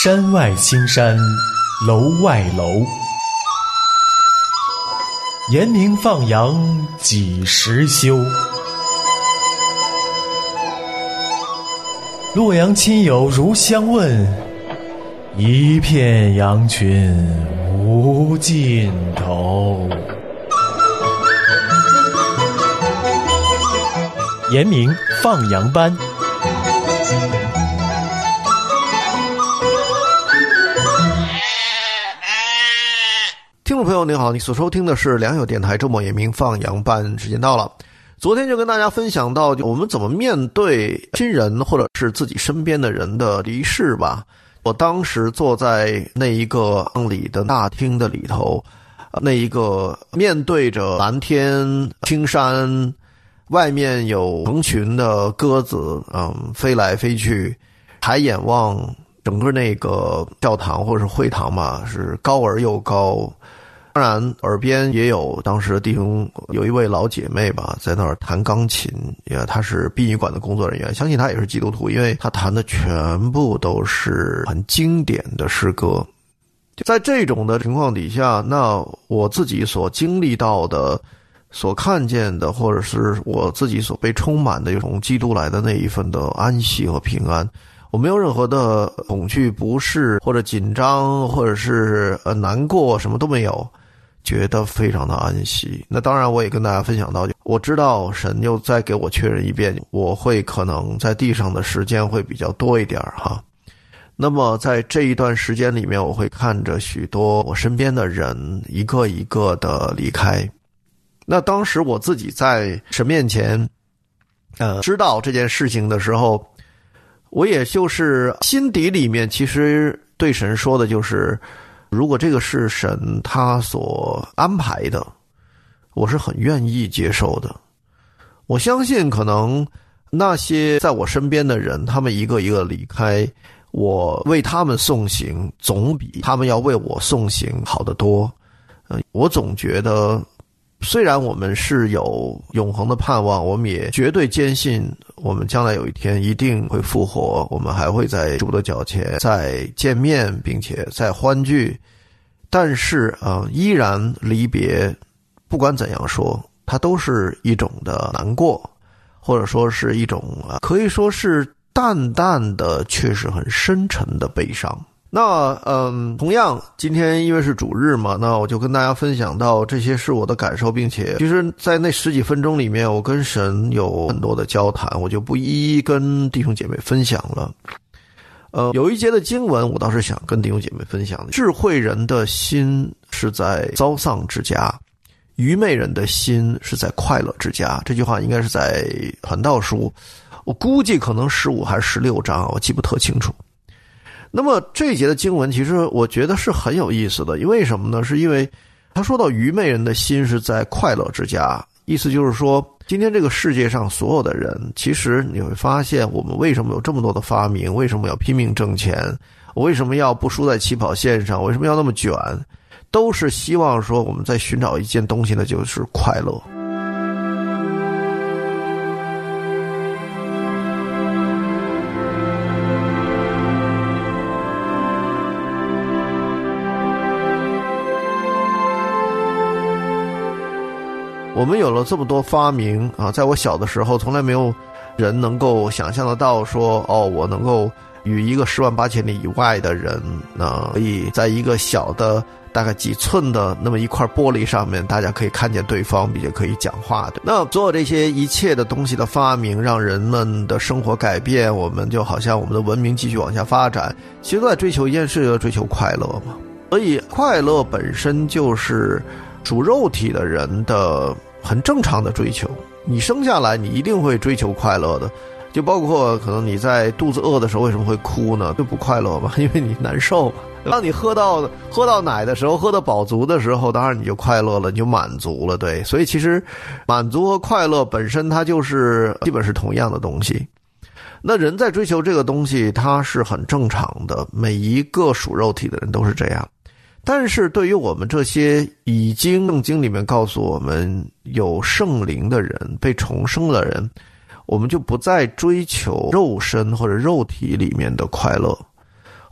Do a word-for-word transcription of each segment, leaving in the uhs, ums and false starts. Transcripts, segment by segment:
山外青山楼外楼，严明放羊几时休？洛阳亲友如相问，一片羊群无尽头。严明放羊班。 听众朋友您好，你所收听的是良友电台周末严明放羊班，时间到了。昨天就跟大家分享到我们怎么面对亲人或者是自己身边的人的离世吧。我当时坐在那一个葬礼的大厅的里头，那一个面对着蓝天青山，外面有成群的鸽子嗯飞来飞去，抬眼望整个那个教堂或者是会堂嘛，是高而又高。当然耳边也有当时的弟兄，有一位老姐妹吧，在那儿弹钢琴，因为她是殡仪馆的工作人员，相信她也是基督徒，因为她弹的全部都是很经典的诗歌。在这种的情况底下，那我自己所经历到的，所看见的，或者是我自己所被充满的从基督来的那一份的安息和平安，我没有任何的恐惧不适或者紧张或者是呃难过，什么都没有，觉得非常的安息。那当然我也跟大家分享到，我知道神又再给我确认一遍，我会可能在地上的时间会比较多一点哈。那么在这一段时间里面，我会看着许多我身边的人一个一个的离开。那当时我自己在神面前呃，知道这件事情的时候，我也就是心底里面其实对神说的就是，如果这个是神他所安排的，我是很愿意接受的。我相信可能那些在我身边的人，他们一个一个离开，我为他们送行总比他们要为我送行好得多。呃，我总觉得虽然我们是有永恒的盼望，我们也绝对坚信我们将来有一天一定会复活，我们还会在主的脚前再见面，并且再欢聚。但是呃，依然离别，不管怎样说，它都是一种的难过，或者说是一种啊，可以说是淡淡的，却是很深沉的悲伤。那嗯，同样今天因为是主日嘛，那我就跟大家分享到这些是我的感受，并且其实在那十几分钟里面，我跟神有很多的交谈，我就不一一跟弟兄姐妹分享了。呃，有一节的经文我倒是想跟弟兄姐妹分享的，智慧人的心是在遭丧之家，愚昧人的心是在快乐之家。这句话应该是在传道书，我估计可能十五还是十六章，我记不特清楚。那么这一节的经文其实我觉得是很有意思的，因为什么呢？是因为他说到愚昧人的心是在快乐之家，意思就是说今天这个世界上所有的人，其实你会发现我们为什么有这么多的发明，为什么要拼命挣钱，我为什么要不输在起跑线上，为什么要那么卷，都是希望说我们在寻找一件东西呢，就是快乐。我们有了这么多发明啊，在我小的时候从来没有人能够想象得到说，哦，我能够与一个十万八千里以外的人呢，可以在一个小的大概几寸的那么一块玻璃上面，大家可以看见对方，并且可以讲话的。那所有这些一切的东西的发明，让人们的生活改变，我们就好像我们的文明继续往下发展，其实都在追求一件事，要追求快乐嘛。所以快乐本身就是属肉体的人的很正常的追求，你生下来你一定会追求快乐的，就包括可能你在肚子饿的时候为什么会哭呢？就不快乐嘛，因为你难受嘛。当你喝到喝到奶的时候，喝到饱足的时候，当然你就快乐了，你就满足了，对。所以其实满足和快乐本身它就是基本是同样的东西。那人在追求这个东西，它是很正常的，每一个属肉体的人都是这样。但是对于我们这些已经圣经里面告诉我们有圣灵的人，被重生的人，我们就不再追求肉身或者肉体里面的快乐，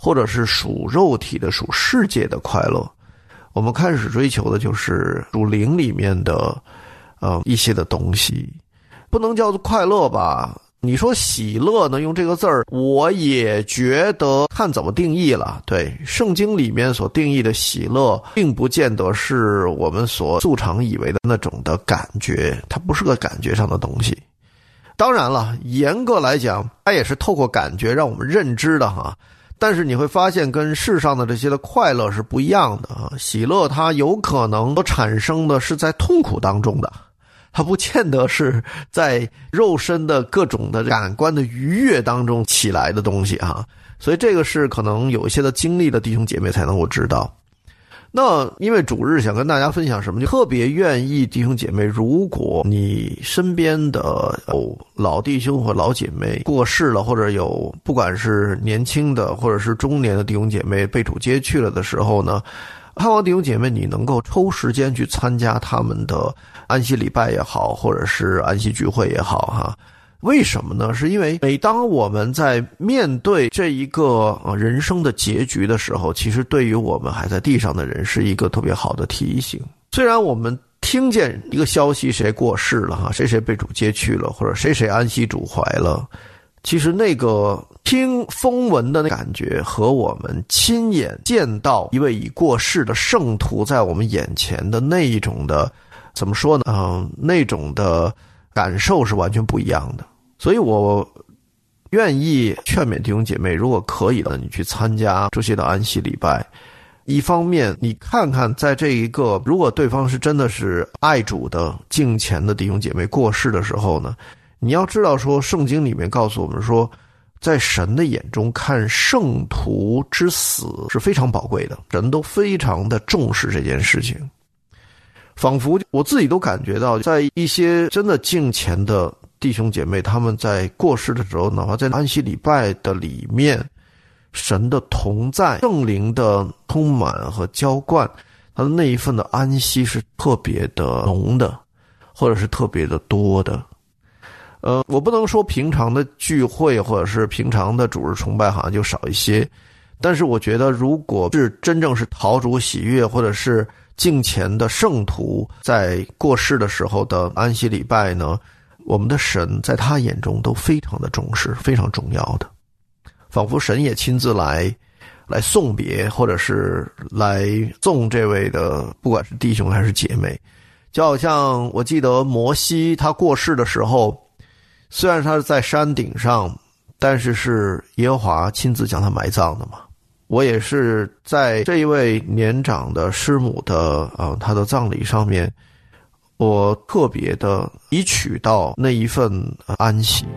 或者是属肉体的、属世界的快乐。我们开始追求的就是属灵里面的呃一些的东西，不能叫做快乐吧。你说喜乐呢，用这个字儿，我也觉得看怎么定义了。对，圣经里面所定义的喜乐，并不见得是我们所素常以为的那种的感觉，它不是个感觉上的东西。当然了，严格来讲，它也是透过感觉让我们认知的哈。但是你会发现跟世上的这些的快乐是不一样的啊。喜乐它有可能产生的是在痛苦当中的，它不见得是在肉身的各种的感官的愉悦当中起来的东西啊。所以这个是可能有一些的经历的弟兄姐妹才能够知道。那因为主日想跟大家分享什么，就特别愿意弟兄姐妹，如果你身边的有老弟兄或老姐妹过世了，或者有不管是年轻的或者是中年的弟兄姐妹被主接去了的时候呢，盼望弟兄姐妹你能够抽时间去参加他们的安息礼拜也好，或者是安息聚会也好哈。为什么呢？是因为每当我们在面对这一个人生的结局的时候，其实对于我们还在地上的人是一个特别好的提醒。虽然我们听见一个消息谁过世了哈，谁谁被主接去了，或者谁谁安息主怀了，其实那个听风闻的感觉和我们亲眼见到一位已过世的圣徒在我们眼前的那一种的，怎么说呢？嗯，那种的感受是完全不一样的。所以我愿意劝勉弟兄姐妹，如果可以的，你去参加这些的安息礼拜。一方面你看看在这一个如果对方是真的是爱主的敬虔的弟兄姐妹过世的时候呢，你要知道说圣经里面告诉我们说，在神的眼中看圣徒之死是非常宝贵的，人都非常的重视这件事情。仿佛我自己都感觉到，在一些真的敬虔的弟兄姐妹，他们在过世的时候，哪怕在安息礼拜的里面，神的同在、圣灵的充满和浇灌，他的那一份的安息是特别的浓的，或者是特别的多的。呃，我不能说平常的聚会或者是平常的主日崇拜好像就少一些，但是我觉得如果是真正是讨主喜悦或者是敬虔的圣徒在过世的时候的安息礼拜呢，我们的神在他眼中都非常的重视，非常重要的，仿佛神也亲自来来送别，或者是来送这位的不管是弟兄还是姐妹。就好像我记得摩西他过世的时候，虽然他是在山顶上，但是是耶和华亲自将他埋葬的嘛。我也是在这一位年长的师母的呃他的葬礼上面，我特别的汲取到那一份安息。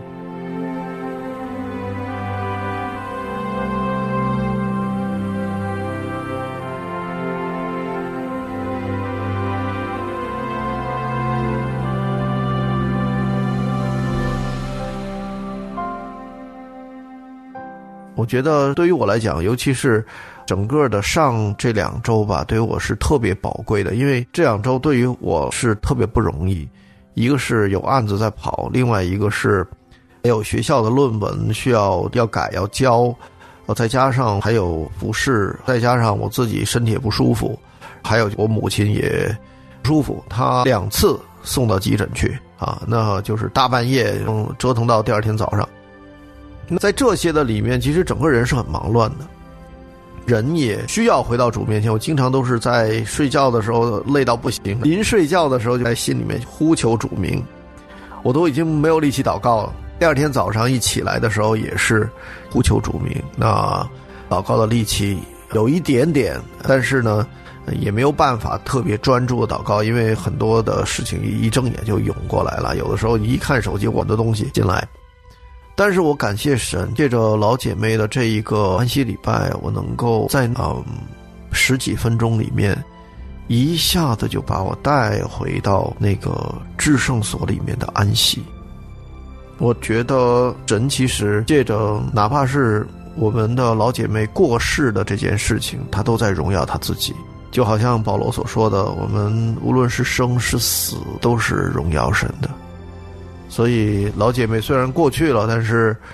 我觉得对于我来讲，尤其是整个的上这两周吧，对于我是特别宝贵的，因为这两周对于我是特别不容易。一个是有案子在跑，另外一个是有学校的论文需要要改要交，再加上还有服侍，再加上我自己身体也不舒服，还有我母亲也不舒服，她两次送到急诊去啊，那就是大半夜折腾到第二天早上。在这些的里面，其实整个人是很忙乱的，人也需要回到主面前。我经常都是在睡觉的时候累到不行，临睡觉的时候就在心里面呼求主名，我都已经没有力气祷告了。第二天早上一起来的时候也是呼求主名，那祷告的力气有一点点，但是呢也没有办法特别专注的祷告，因为很多的事情一睁眼就涌过来了，有的时候你一看手机我的东西进来。但是我感谢神，借着老姐妹的这一个安息礼拜，我能够在嗯十几分钟里面一下子就把我带回到那个至圣所里面的安息。我觉得神其实借着哪怕是我们的老姐妹过世的这件事情，他都在荣耀他自己。就好像保罗所说的，我们无论是生是死都是荣耀神的。所以老姐妹虽然过去了，但是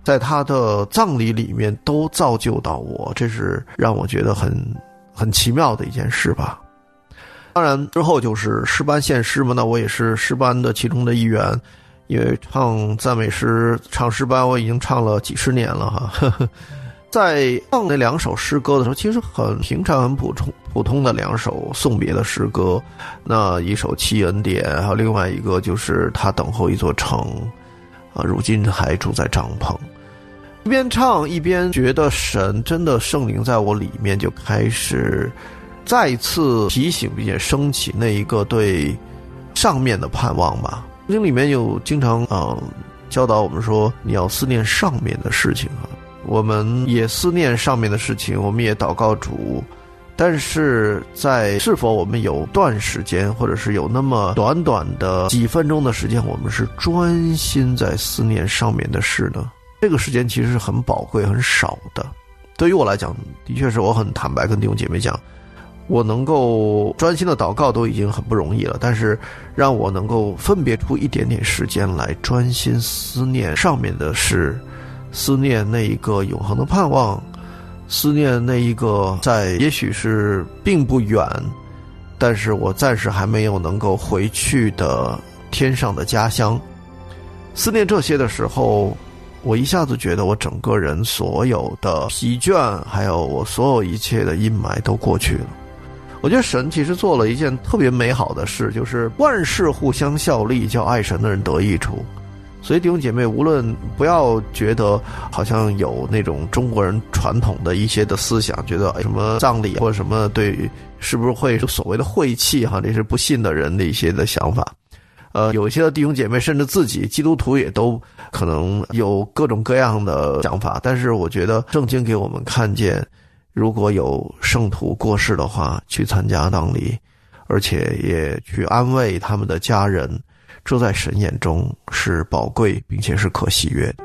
在他的葬礼里面都造就到我，这是让我觉得很很奇妙的一件事吧。当然之后就是诗班献诗嘛，那我也是诗班的其中的一员，因为唱赞美诗唱诗班我已经唱了几十年了哈。在唱那两首诗歌的时候，其实很平常很普通普通的两首送别的诗歌，那一首七恩典，还有另外一个就是他等候一座城啊，如今还住在帐篷。一边唱一边觉得神真的圣灵在我里面就开始再一次提醒并且升起那一个对上面的盼望吧。圣经里面有经常呃教导我们说，你要思念上面的事情啊。我们也思念上面的事情，我们也祷告主，但是在是否我们有段时间，或者是有那么短短的几分钟的时间，我们是专心在思念上面的事呢？这个时间其实是很宝贵很少的。对于我来讲，的确是我很坦白跟弟兄姐妹讲，我能够专心的祷告都已经很不容易了，但是让我能够分别出一点点时间来专心思念上面的事，思念那一个永恒的盼望，思念那一个在也许是并不远，但是我暂时还没有能够回去的天上的家乡。思念这些的时候，我一下子觉得我整个人所有的疲倦，还有我所有一切的阴霾都过去了。我觉得神其实做了一件特别美好的事，就是万事互相效力，叫爱神的人得益处。所以弟兄姐妹，无论不要觉得好像有那种中国人传统的一些的思想，觉得什么葬礼或者什么对是不是会所谓的晦气哈，这是不信的人的一些的想法。呃，有一些的弟兄姐妹甚至自己基督徒也都可能有各种各样的想法，但是我觉得圣经给我们看见，如果有圣徒过世的话，去参加葬礼，而且也去安慰他们的家人，这在神眼中是宝贵并且是可喜悦的。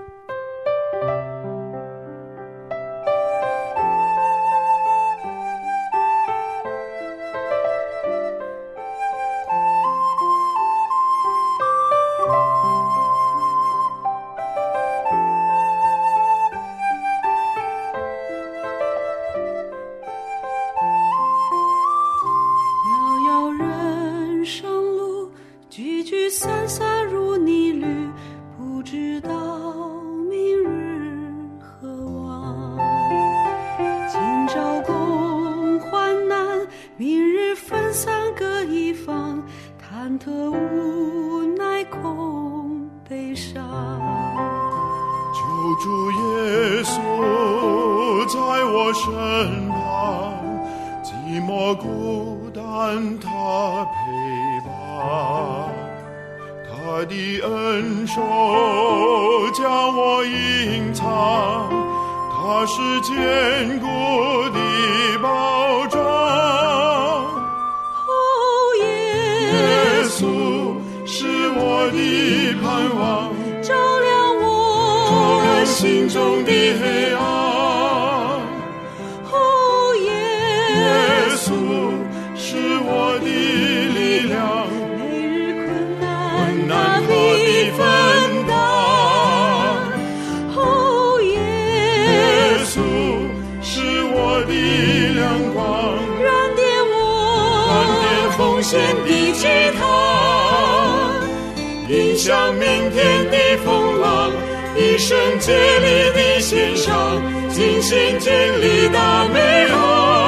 迎向明天的风浪，一生竭力的献上，尽心尽力的美好。